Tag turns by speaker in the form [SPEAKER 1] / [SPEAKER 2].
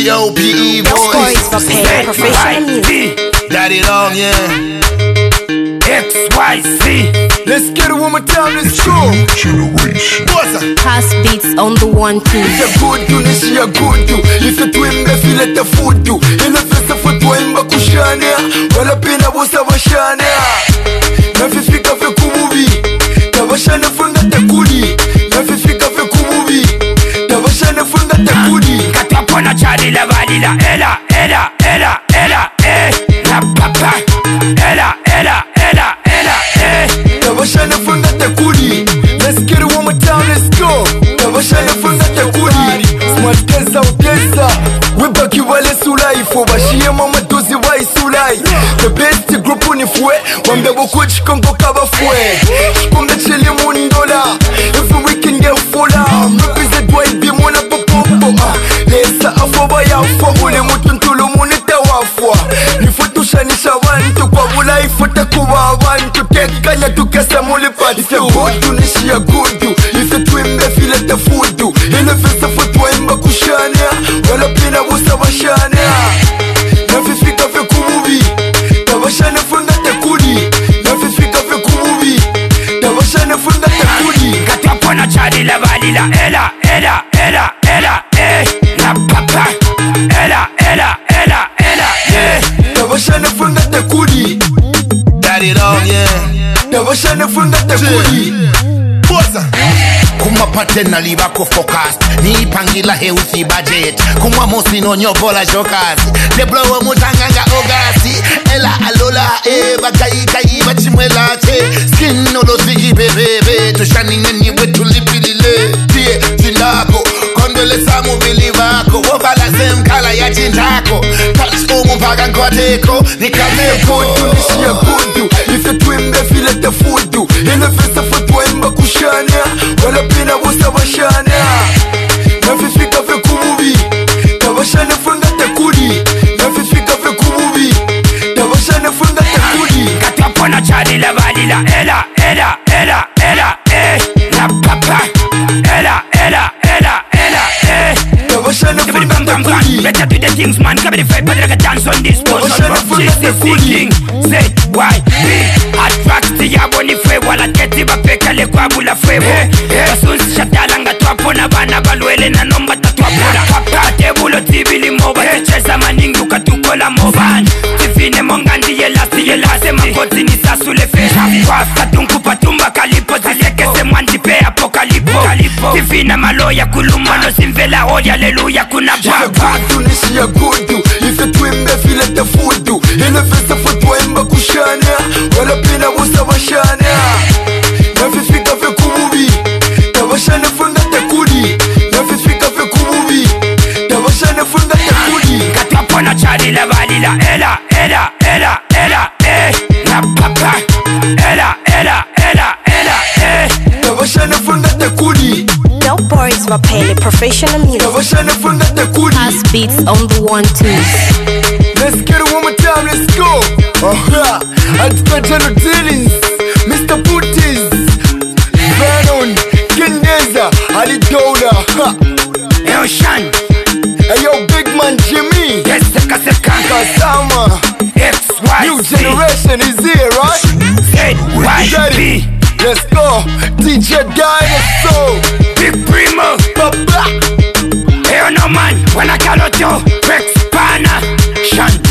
[SPEAKER 1] P.O.P.E.
[SPEAKER 2] voice.
[SPEAKER 1] Daddy Long, yeah. XYZ.
[SPEAKER 3] Let's get it one more time, let's go.
[SPEAKER 1] Generation.
[SPEAKER 2] Pass beats on the 1-2.
[SPEAKER 3] If good to nishi ya good to. If you twimbe feel the food to. Ile festa foto imba kushane. Wala pina bosa washane. Nafifika fe kumubi. Tabashane funga tekuli. Nafifika fe kumubi. Tabashane funga tekuli.
[SPEAKER 4] Katapona chali la valila. Ela, ela, ela, ela, la papa. Ela, ela, ela, ela,
[SPEAKER 3] Tabashane funga tekuli. Let's get it one more time, let's go. Tabashane funga tekuli. Smart kesa utesa. Webaki wale sulai. Fobashie mama dozi wa isulai. The best group unifwe. Wambe wakuchi kongo kaba fwe. Kumbe chili mundola. Every weekend get full on. Represent YB mwana popopo. Lesa afoba ya ufwa. Ule mutuntulu munita wafwa. Nifutushanisha wantu kwa wula ifute kuwa wantu. Tekanya tukesa muli pati. If you good to nishi ya good to. If you twimbe feel the food to. Ile festa futwa imba kushania. Wala pina busa washania. Nafifika fe kumubi. Tabashane funga tekuli. Nafifika fe kumubi. Tabashane funga tekuli.
[SPEAKER 4] Katapona chali la valila. Ela, ela, ela, ela, la papa. Ela, ela, ela, ela,
[SPEAKER 3] Tabashane funga tekuli.
[SPEAKER 1] Daddy Long, yeah.
[SPEAKER 3] Tabashane funga tekuli.
[SPEAKER 1] Kuma patena libako focus ni pangila healthy budget kuma mosi no nyobola jokas le blow mutanganga ogasi ela alola bakai kai bachimwela che skin no lozi bebebe to shani nini wetu lipilile tie tilako kondole samu bilivako wofala same kala ya jindako touch umu mpaka ngoteko nikameko
[SPEAKER 3] Nishi ya good to. If you twimbe feel the food to. Ile festa fatwa imba kushania. Wala pina busa washania. Nafifika fe kumubi. Tabashane funga tekuli. Nafifika fe kumubi. Tabashane funga tekuli.
[SPEAKER 4] Katapona chali la valila. Ela, ela, ela, ela, la papa. Ela, ela, ela, ela,
[SPEAKER 3] Tabashane funga tekuli.
[SPEAKER 4] better do the things, man. Come in the fight, but I can dance on this potion. Jesus singing, say why me attracts the yaboni fwe wala keti bapeka le kwa bula fwevo. Basunzi shatalanga tuapona bana balwele na nomba tatuapona. Papa tebulo tibili moba techeza maningi ukatukola moban. Tifine mongandi yelase makoti ni sasule fesa. Wafta tunku patumba kalipo zilekese mwandi pe apokalipo. Tifine maloya kuluma no simvela holy hallelujah kuna baba.
[SPEAKER 3] Nishi ya good to. If you twimbe feel the food to. Ile festa fatwa imba kushania. Wala pina busa washania. Nafifika fe kumubi. Tabashane funga tekuli. Nafifika fe kumubi. Tabashane funga tekuli.
[SPEAKER 4] Katapona chali la valila. Ela, ela, ela, ela, la papa. Ela, ela, ela, ela,
[SPEAKER 3] Tabashane funga tekuli.
[SPEAKER 2] Dope boys Vapele professional music.
[SPEAKER 3] Tabashane funga tekuli.
[SPEAKER 2] Pass beats on the 1-2.
[SPEAKER 3] Let's get it one more time, let's go. Anti-General Dealings, Mr. Putis, Vernon, Kendeza, Ali Dola.
[SPEAKER 4] Ocean.
[SPEAKER 3] Hey yo, big man Jimmy.
[SPEAKER 4] Yes, seka.
[SPEAKER 3] Kasama.
[SPEAKER 4] XYZ.
[SPEAKER 3] New generation is here, right?
[SPEAKER 4] ZYB.
[SPEAKER 3] Let's go. DJ Dinosaur.
[SPEAKER 4] Big Primo.
[SPEAKER 3] Papa.
[SPEAKER 4] Hey, no man. When I call out you, Rex Pana. Shan.